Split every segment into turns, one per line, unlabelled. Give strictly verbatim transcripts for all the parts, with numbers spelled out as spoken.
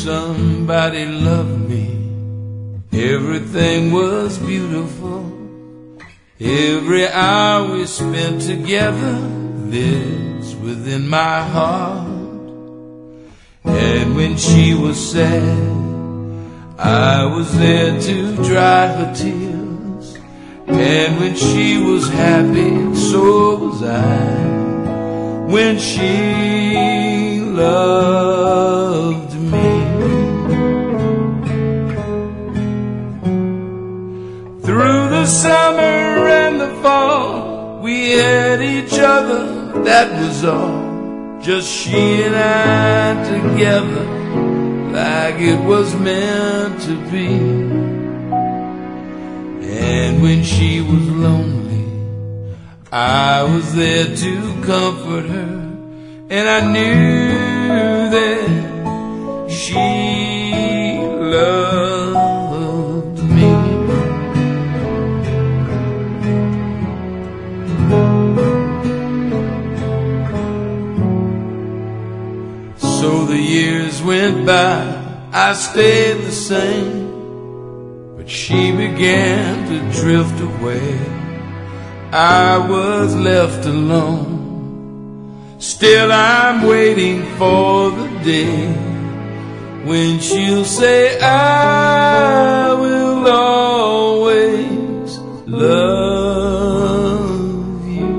somebody loved me, everything was beautiful. Every hour we spent together lives within my heart. And when she was sad, I was there to dry her tears. And when she was happy, so was I. When she loved me, through the summer and the fall, we had each other, that was all. Just she and I together, like it was meant to be. And when she was lonely, I was there to comfort her. And I knew that she loved me. So the years went by, I stayed the same, but she began to drift away. I was left alone. Still I'm waiting for the day when she'll say, I will always love you.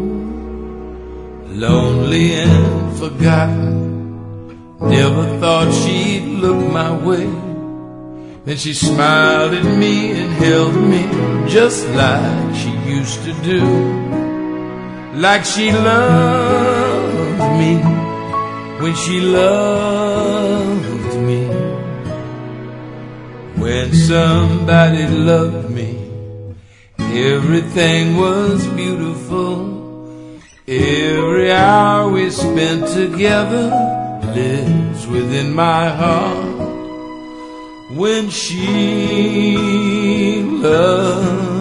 Lonely and forgotten, never thought she'd look my way. Then she smiled at me and held me just like she used to do. Like she loved me when she loved me. When somebody loved me, everything was beautiful. Every hour we spent together lives within my heart. When she loved